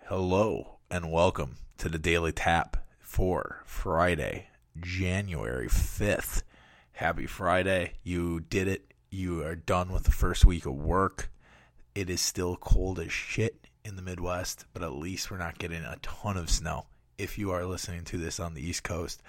Hello and welcome to the Daily Tap for Friday, January 5th. Happy Friday. You did it. You are done with the first week of work. It is still cold as shit in the Midwest, but at least we're not getting a ton of snow. If you are listening to this on the East Coast,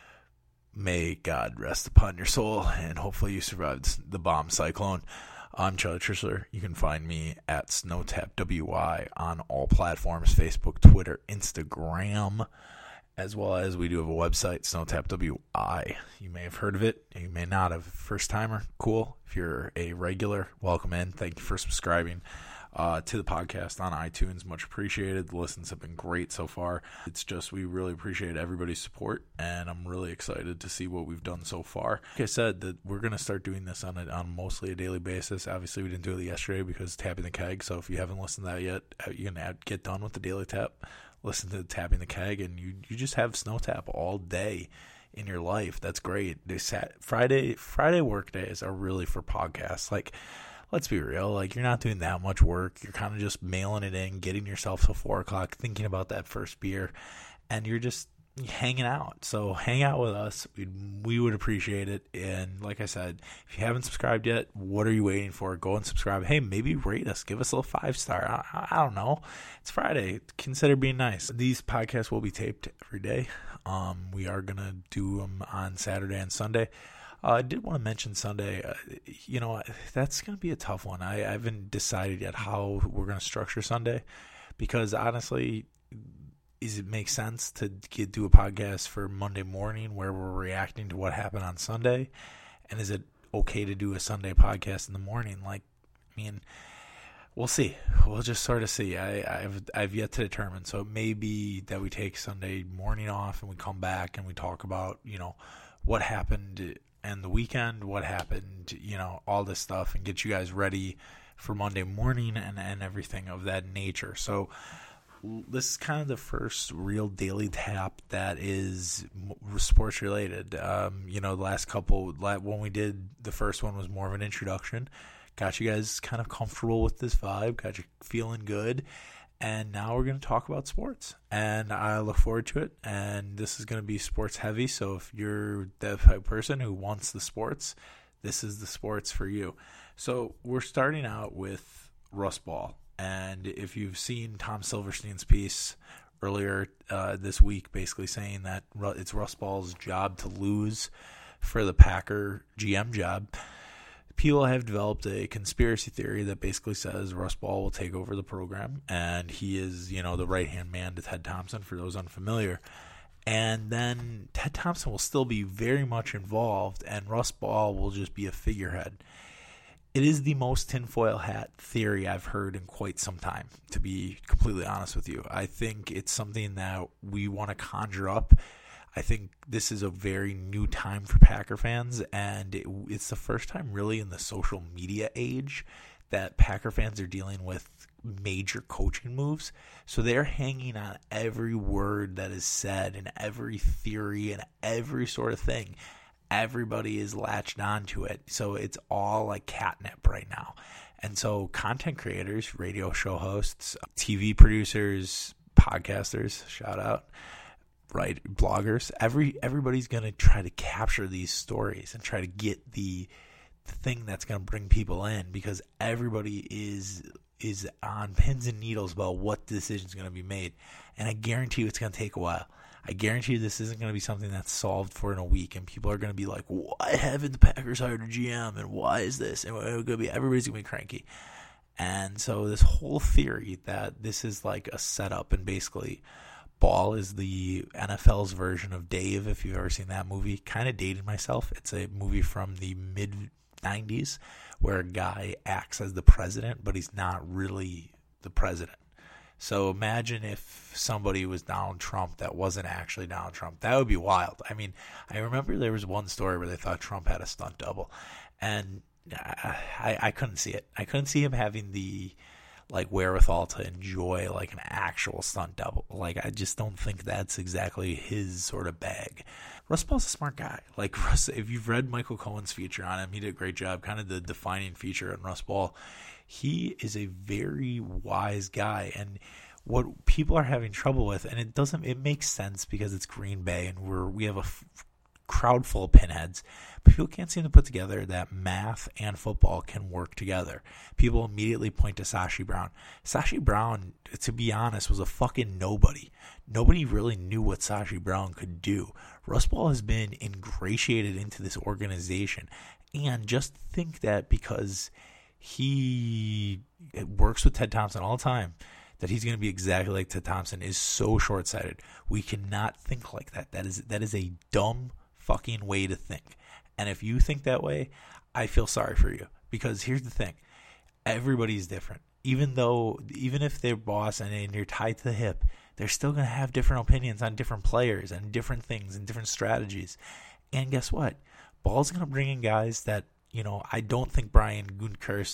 may God rest upon your soul and hopefully you survived the bomb cyclone. I'm Charlie Trishler. You can find me at SnowTapWI on all platforms, Facebook, Twitter, Instagram, as well as we do have a website, SnowTapWI. You may have heard of it. You may not have. First timer, cool. If you're a regular, welcome in. Thank you for subscribing to the podcast on iTunes. Much appreciated. The listens have been great so far. It's just we really appreciate everybody's support, and I'm really excited to see what we've done so far. Like I said, that we're going to start doing this on mostly a daily basis. Obviously, we didn't do it yesterday because Tapping the Keg, so if you haven't listened to that yet, you can get done with the Daily Tap, listen to Tapping the Keg, and you just have Snow Tap all day in your life. That's great. Friday work days are really for podcasts. Like, let's be real, like you're not doing that much work. You're kind of just mailing it in, getting yourself to 4 o'clock, thinking about that first beer, and you're just hanging out. So hang out with us. We would appreciate it. And like I said, if you haven't subscribed yet, what are you waiting for? Go and subscribe. Hey, maybe rate us. Give us a little 5-star. I don't know. It's Friday. Consider being nice. These podcasts will be taped every day. We are going to do them on Saturday and Sunday. I did want to mention Sunday, that's going to be a tough one. I haven't decided yet how we're going to structure Sunday because honestly, does it make sense to do a podcast for Monday morning where we're reacting to what happened on Sunday? And is it okay to do a Sunday podcast in the morning? We'll see. We'll just sort of see. I've yet to determine. So it may be that we take Sunday morning off and we come back and we talk about, what happened and the weekend, what happened, all this stuff, and get you guys ready for Monday morning and everything of that nature. So this is kind of the first real daily tap that is sports related. The last couple, when we did the first one was more of an introduction, got you guys kind of comfortable with this vibe, got you feeling good. And now we're going to talk about sports, and I look forward to it. And this is going to be sports heavy. So if you're the type of person who wants the sports, this is the sports for you. So we're starting out with Russ Ball. And if you've seen Tom Silverstein's piece earlier this week, basically saying that it's Russ Ball's job to lose for the Packer GM job, people have developed a conspiracy theory that basically says Russ Ball will take over the program, and he is, the right-hand man to Ted Thompson, for those unfamiliar. And then Ted Thompson will still be very much involved, and Russ Ball will just be a figurehead. It is the most tinfoil hat theory I've heard in quite some time, to be completely honest with you. I think it's something that we want to conjure up. I think this is a very new time for Packer fans, and it's the first time really in the social media age that Packer fans are dealing with major coaching moves. So they're hanging on every word that is said and every theory and every sort of thing. Everybody is latched onto it. So it's all like catnip right now. And so content creators, radio show hosts, TV producers, podcasters, shout out, right, bloggers, everybody's going to try to capture these stories and try to get the thing that's going to bring people in, because everybody is on pins and needles about what decision is going to be made. And I guarantee you it's going to take a while. I guarantee you this isn't going to be something that's solved for in a week, and people are going to be like, why haven't the Packers hired a GM, and why is this? And everybody's going to be cranky. And so this whole theory that this is like a setup, and basically Ball is the NFL's version of Dave, if you've ever seen that movie. Kind of dated myself. It's a movie from the mid-90s where a guy acts as the president, but he's not really the president. So imagine if somebody was Donald Trump that wasn't actually Donald Trump. That would be wild. I mean, I remember there was one story where they thought Trump had a stunt double, and I couldn't see it. I couldn't see him having the wherewithal to enjoy like an actual stunt double. Like, I just don't think that's exactly his sort of bag. Russ Ball's a smart guy. Like, Russ, if you've read Michael Cohen's feature on him, he did a great job, kind of the defining feature on Russ Ball. He is a very wise guy, and what people are having trouble with, and it makes sense because it's Green Bay and we have a crowd full of pinheads, but people can't seem to put together that math and football can work together. People immediately point to Sashi Brown. Sashi Brown, to be honest, was a fucking nobody. Nobody really knew what Sashi Brown could do. Russ Ball has been ingratiated into this organization, and just think that because he works with Ted Thompson all the time, that he's going to be exactly like Ted Thompson is so short-sighted. We cannot think like that. That is a dumb fucking way to think. And if you think that way, I feel sorry for you, because here's the thing. Everybody's different. Even if they're boss and you're tied to the hip, they're still going to have different opinions on different players and different things and different strategies. And guess what? Ball's going to bring in guys that, I don't think Brian Gutekunst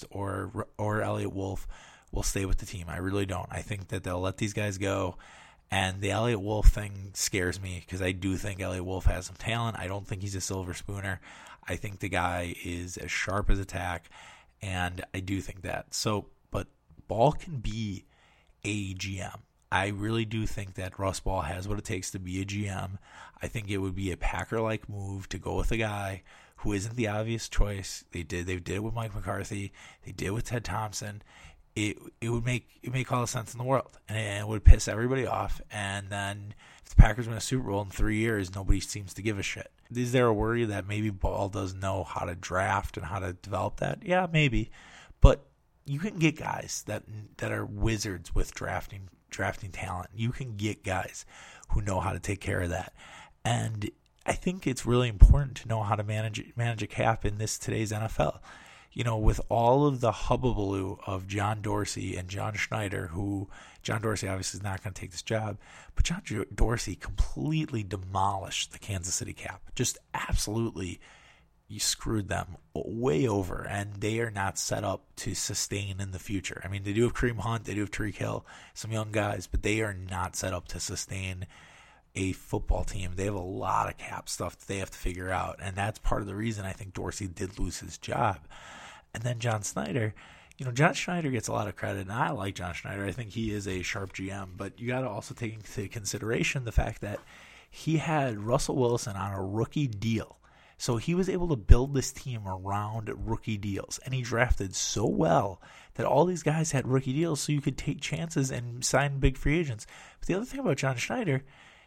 or Elliot Wolf will stay with the team. I really don't. I think that they'll let these guys go. And the Elliot Wolf thing scares me because I do think Elliot Wolf has some talent. I don't think he's a silver spooner. I think the guy is as sharp as a tack, and I do think that. But Ball can be a GM. I really do think that Russ Ball has what it takes to be a GM. I think it would be a Packer-like move to go with a guy who isn't the obvious choice. They did it with Mike McCarthy. They did it with Ted Thompson. It would make all the sense in the world, and it would piss everybody off. And then if the Packers win a Super Bowl in 3 years, nobody seems to give a shit. Is there a worry that maybe Ball doesn't know how to draft and how to develop that? Yeah, maybe. But you can get guys that are wizards with drafting talent. You can get guys who know how to take care of that. And I think it's really important to know how to manage a cap in today's NFL. With all of the hubbubaloo of John Dorsey and John Schneider, who John Dorsey obviously is not going to take this job, but John Dorsey completely demolished the Kansas City cap. Just absolutely, you screwed them way over, and they are not set up to sustain in the future. I mean, they do have Kareem Hunt, they do have Tyreek Hill, some young guys, but they are not set up to sustain a football team. They have a lot of cap stuff that they have to figure out, and that's part of the reason I think Dorsey did lose his job. And then John Schneider, John Schneider gets a lot of credit, and I like John Schneider. I think he is a sharp GM, but you got to also take into consideration the fact that he had Russell Wilson on a rookie deal. So he was able to build this team around rookie deals, and he drafted so well that all these guys had rookie deals so you could take chances and sign big free agents. But the other thing about John Schneider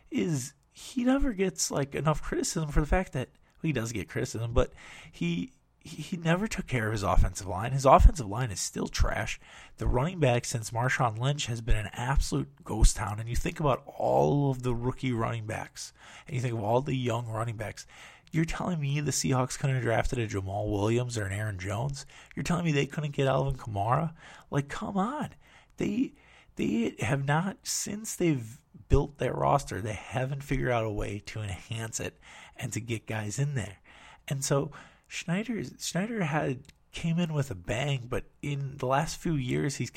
is he never gets enough criticism for the fact that, well, he does get criticism, but he never took care of his offensive line. His offensive line is still trash. The running back since Marshawn Lynch has been an absolute ghost town. And you think about all of the rookie running backs, and you think of all the young running backs. You're telling me the Seahawks couldn't have drafted a Jamal Williams or an Aaron Jones? You're telling me they couldn't get Alvin Kamara? Come on. They have not, since they've built their roster, they haven't figured out a way to enhance it and to get guys in there. And so Schneider came in with a bang, but in the last few years, he's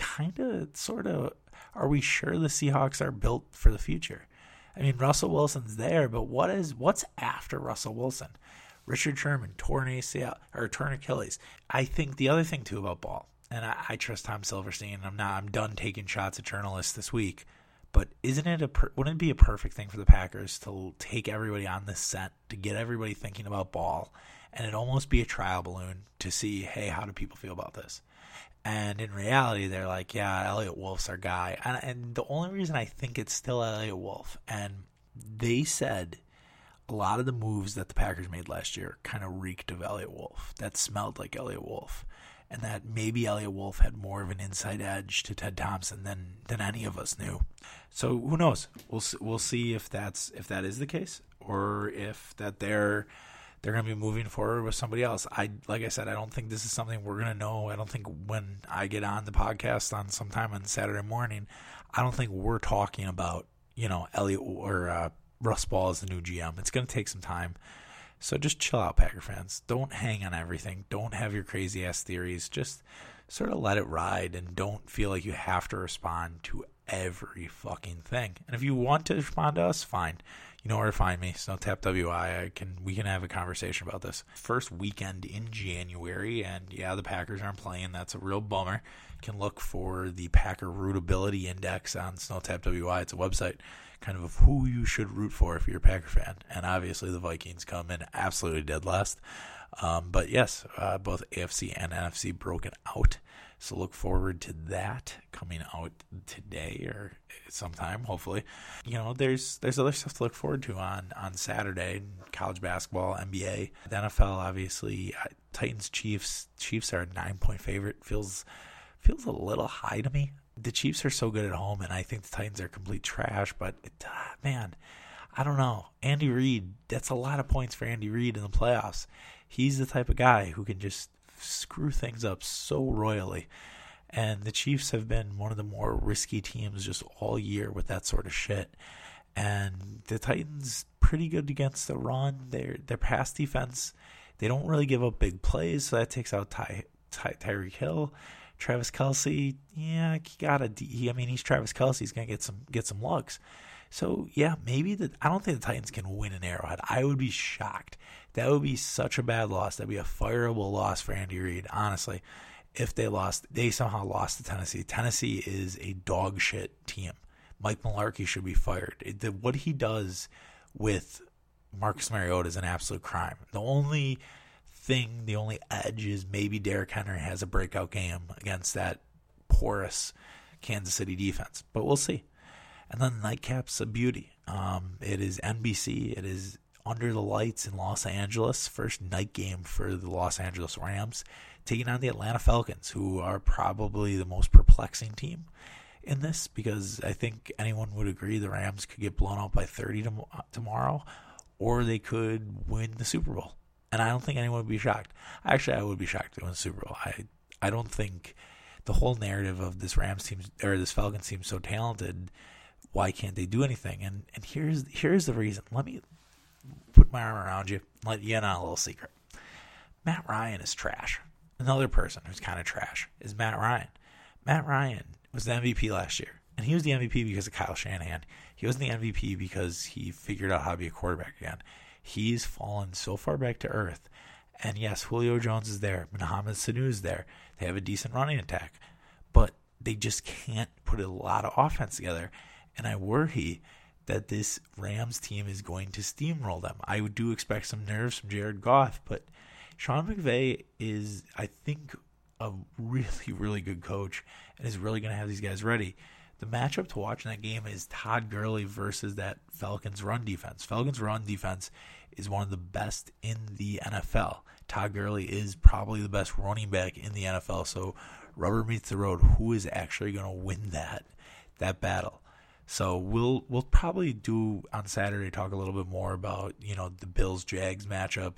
are we sure the Seahawks are built for the future? I mean, Russell Wilson's there, but what's after Russell Wilson? Richard Sherman, torn ACL or torn Achilles. I think the other thing too about Ball, and I trust Tom Silverstein. I'm done taking shots at journalists this week, but wouldn't it be a perfect thing for the Packers to take everybody on this set, to get everybody thinking about Ball, and it almost be a trial balloon to see, hey, how do people feel about this? And in reality, they're like, yeah, Elliot Wolf's our guy. And the only reason I think it's still Elliot Wolf, and they said a lot of the moves that the Packers made last year kind of reeked of Elliot Wolf. That smelled like Elliot Wolf. And that maybe Elliot Wolf had more of an inside edge to Ted Thompson than any of us knew. So who knows? We'll see if that is the case, or if that they're going to be moving forward with somebody else. Like I said, I don't think this is something we're going to know. I don't think when I get on the podcast on sometime on Saturday morning, I don't think we're talking about, Elliot or Russ Ball as the new GM. It's going to take some time. So just chill out, Packer fans. Don't hang on everything. Don't have your crazy-ass theories. Just sort of let it ride, and don't feel like you have to respond to every fucking thing. And if you want to respond to us, fine. You know where to find me. SnowTapWI. We can have a conversation about this. First weekend in January, and yeah, the Packers aren't playing. That's a real bummer. You can look for the Packer Rootability Index on SnowTapWI. It's a website kind of who you should root for if you're a Packer fan. And obviously the Vikings come in absolutely dead last. But yes, both AFC and NFC broken out. So look forward to that coming out today or sometime, hopefully. You know, there's other stuff to look forward to on Saturday. College basketball, NBA, the NFL, obviously. Titans, Chiefs. Chiefs are a 9-point favorite. Feels a little high to me. The Chiefs are so good at home, and I think the Titans are complete trash. But, man, I don't know. Andy Reid, that's a lot of points for Andy Reid in the playoffs. He's the type of guy who can just screw things up so royally. And the Chiefs have been one of the more risky teams just all year with that sort of shit. And the Titans, pretty good against the run. Their pass defense, they don't really give up big plays, so that takes out Tyreek Hill. Travis Kelce, yeah, he's Travis Kelce. He's gonna get some looks. So yeah, I don't think the Titans can win an Arrowhead. I would be shocked. That would be such a bad loss. That'd be a fireable loss for Andy Reid, honestly. If they somehow lost to Tennessee. Tennessee is a dog shit team. Mike Mularkey should be fired. What he does with Marcus Mariota is an absolute crime. The only edge is maybe Derrick Henry has a breakout game against that porous Kansas City defense. But we'll see. And then Nightcap's a beauty. It is NBC. It is under the lights in Los Angeles. First night game for the Los Angeles Rams, taking on the Atlanta Falcons, who are probably the most perplexing team in this, because I think anyone would agree the Rams could get blown out by 30 tomorrow, or they could win the Super Bowl. And I don't think anyone would be shocked. Actually, I would be shocked if they win the Super Bowl. I don't think the whole narrative of this Rams team or this Falcons team is so talented. Why can't they do anything? And here's the reason. Let me put my arm around you and let you in on a little secret. Matt Ryan is trash. Another person who's kind of trash is Matt Ryan. Matt Ryan was the MVP last year, and he was the MVP because of Kyle Shanahan. He wasn't the MVP because he figured out how to be a quarterback again. He's fallen so far back to earth. And yes, Julio Jones is there. Mohamed Sanu is there. They have a decent running attack. But they just can't put a lot of offense together. And I worry that this Rams team is going to steamroll them. I do expect some nerves from Jared Goff, but Sean McVay is, I think, a really, really good coach and is really going to have these guys ready. The matchup to watch in that game is Todd Gurley versus that Falcons run defense. Falcons run defense is one of the best in the NFL. Todd Gurley is probably the best running back in the NFL. So rubber meets the road. Who is actually going to win that battle? So we'll probably do on Saturday talk a little bit more about, the Bills-Jags matchup.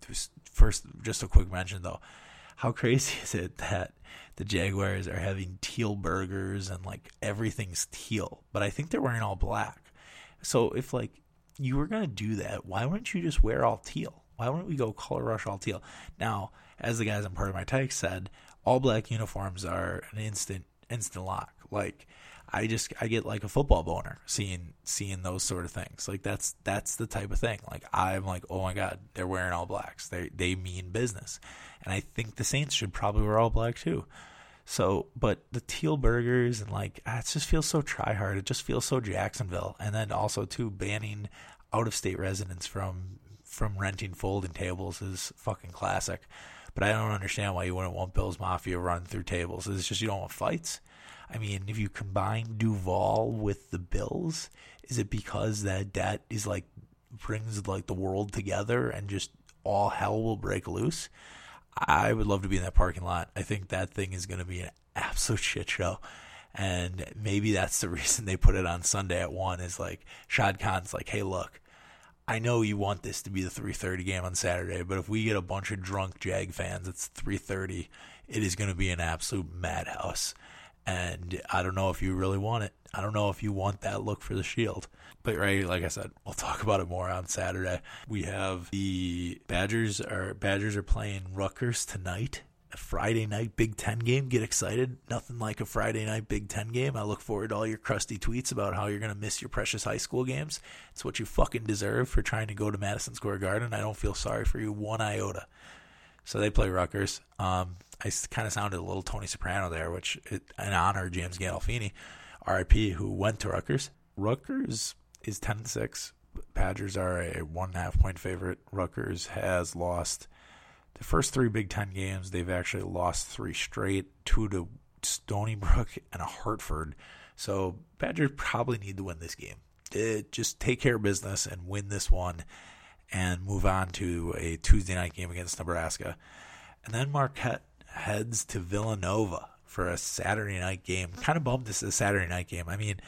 First, just a quick mention though. How crazy is it that the Jaguars are having teal burgers and everything's teal, but I think they're wearing all black. So if you were going to do that, why wouldn't you just wear all teal? Why wouldn't we go color rush all teal? Now, as the guys on Part of My Text said, all black uniforms are an instant lock. I get a football boner seeing those sort of things. That's the type of thing. I'm oh my God, they're wearing all blacks. They mean business. And I think the Saints should probably wear all black too. So, but the teal burgers and it just feels so try-hard. It just feels so Jacksonville. And then also too, banning out-of-state residents from renting folding tables is fucking classic. But I don't understand why you wouldn't want Bills Mafia run through tables. Is it just you don't want fights? I mean, if you combine Duval with the Bills, is it because that is brings the world together and just all hell will break loose? I would love to be in that parking lot. I think that thing is going to be an absolute shit show. And maybe that's the reason they put it on Sunday at 1 is Shad Khan's hey, look, I know you want this to be the 3:30 game on Saturday, but if we get a bunch of drunk Jag fans, it's 3:30. It is going to be an absolute madhouse. And I don't know if you really want it. I don't know if you want that look for the Shield. But like I said, we'll talk about it more on Saturday. We have the Badgers are playing Rutgers tonight. A Friday night Big Ten game. Get excited. Nothing like a Friday night Big Ten game. I look forward to all your crusty tweets about how you're going to miss your precious high school games. It's what you fucking deserve for trying to go to Madison Square Garden. I don't feel sorry for you one iota. So they play Rutgers. I kind of sounded a little Tony Soprano there, which in honor of James Gandolfini, RIP, who went to Rutgers. Rutgers is 10-6. Badgers are a 1.5 point favorite. Rutgers has lost the first 3 Big Ten games. They've actually lost 3 straight, 2 to Stony Brook and a Hartford. So Badgers probably need to win this game. Just take care of business and win this one and move on to a Tuesday night game against Nebraska. And then Marquette heads to Villanova for a Saturday night game. Kind of bummed this is a Saturday night game. I mean,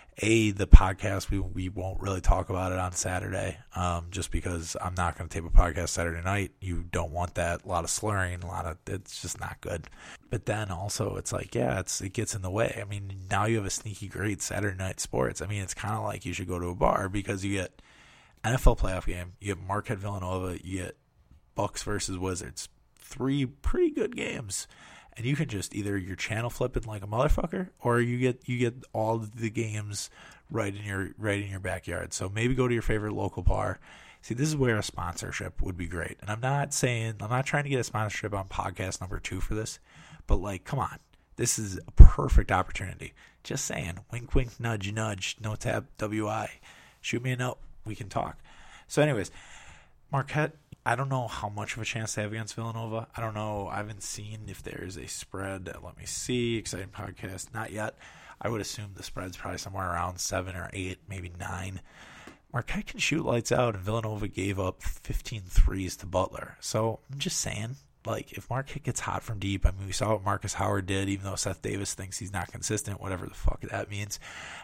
the podcast, we won't really talk about it on Saturday, just because I'm not going to tape a podcast Saturday night. You don't want that. A lot of slurring, it's just not good. But then also it's like, it gets in the way. I mean, now you have a sneaky great Saturday night sports. I mean, it's kind of like you should go to a bar because you get NFL playoff game, you get Marquette Villanova, you get Bucks versus Wizards. 3 pretty good games. And you can just either you're channel flipping like a motherfucker, or you get all of the games right in your backyard. So maybe go to your favorite local bar. See, this is where a sponsorship would be great. And I'm not trying to get a sponsorship on podcast number 2 for this, but like, come on, this is a perfect opportunity. Just saying, wink, wink, nudge, nudge, no tab, WI. Shoot me a note, we can talk. So, anyways, Marquette. I don't know how much of a chance they have against Villanova. I don't know. I haven't seen if there's a spread. Let me see. Exciting podcast. Not yet. I would assume the spread's probably somewhere around 7 or 8, maybe 9. Marquette can shoot lights out, and Villanova gave up 15 threes to Butler. So I'm just saying, like, if Marquette gets hot from deep, I mean, we saw what Marcus Howard did, even though Seth Davis thinks he's not consistent, whatever the fuck that means.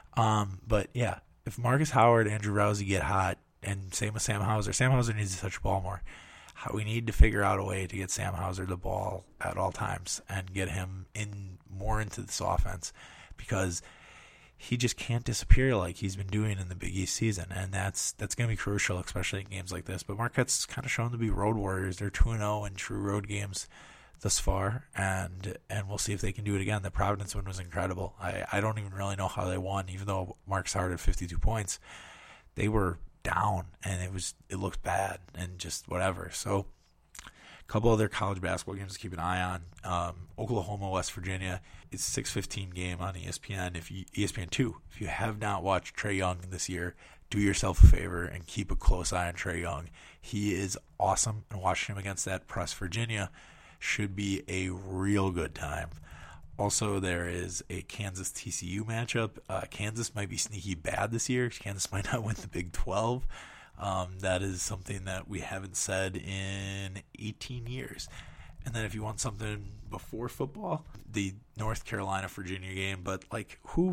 But yeah, if Marcus Howard, Andrew Rousey get hot, and same with Sam Hauser. Sam Hauser needs to touch the ball more. We need to figure out a way to get Sam Hauser the ball at all times and get him more into this offense, because he just can't disappear like he's been doing in the Big East season, and that's going to be crucial, especially in games like this. But Marquette's kind of shown to be road warriors. They're 2-0 in true road games thus far, and we'll see if they can do it again. The Providence one was incredible. I don't even really know how they won, even though Marcus Howard had 52 points. They were down, and it looked bad and just whatever. So a couple other college basketball games to keep an eye on. Oklahoma, West Virginia. It's a 6:15 game on ESPN. ESPN2. If you have not watched Trae Young this year, do yourself a favor and keep a close eye on Trae Young. He is awesome, and watching him against that press Virginia should be a real good time. Also, there is a Kansas-TCU matchup. Kansas might be sneaky bad this year. Kansas might not win the Big 12. That is something that we haven't said in 18 years. And then if you want something before football, the North Carolina-Virginia game. But, like,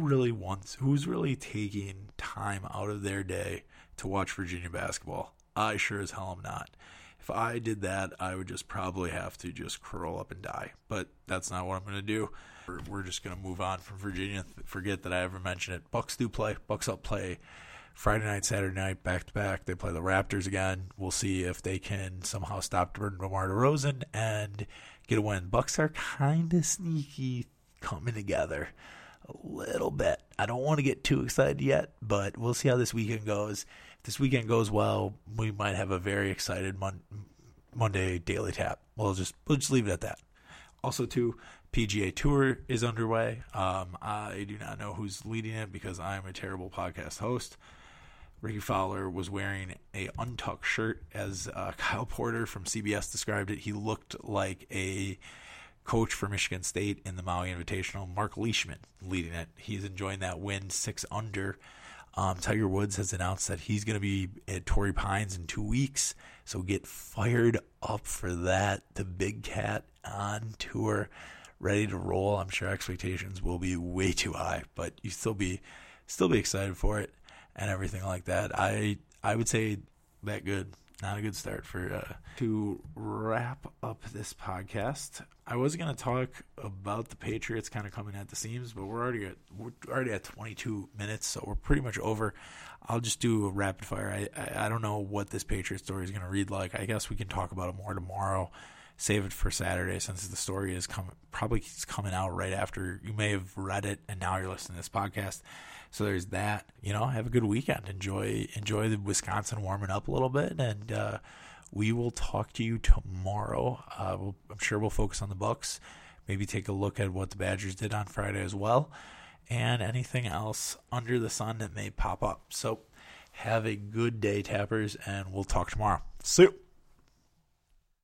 who's really taking time out of their day to watch Virginia basketball? I sure as hell am not. If I did that, I would just probably have to just curl up and die. But that's not what I'm going to do. We're just going to move on from Virginia. Forget that I ever mentioned it. Bucks do play. Bucks up play Friday night, Saturday night, back-to-back. They play the Raptors again. We'll see if they can somehow stop DeMar DeRozan and get a win. Bucks are kind of sneaky coming together a little bit. I don't want to get too excited yet, but we'll see how this weekend goes. If this weekend goes well, we might have a very excited Monday Daily Tap. We'll just leave it at that. Also, too, PGA Tour is underway. I do not know who's leading it because I'm a terrible podcast host. Ricky Fowler was wearing a untucked shirt, as Kyle Porter from CBS described it. He looked like a coach for Michigan State in the Maui Invitational. Mark Leishman leading it. He's enjoying that win, 6 under. Tiger Woods has announced that he's going to be at Torrey Pines in 2 weeks, so get fired up for that. The Big Cat on tour, ready to roll. I'm sure expectations will be way too high, but you still be excited for it and everything like that. I would say that good. Not a good start for to wrap up this podcast. I was going to talk about the Patriots kind of coming at the seams, but we're already at 22 minutes, so we're pretty much over. I'll just do a rapid fire. I don't know what this Patriot story is going to read like. I guess we can talk about it more tomorrow save it for Saturday since the story is probably coming out right after you may have read it and now you're listening to this podcast. So there's that. Have a good weekend. Enjoy the Wisconsin warming up a little bit, and we will talk to you tomorrow. I'm sure we'll focus on the Bucks. Maybe take a look at what the Badgers did on Friday as well, and anything else under the sun that may pop up. So have a good day, Tappers, and we'll talk tomorrow. See you.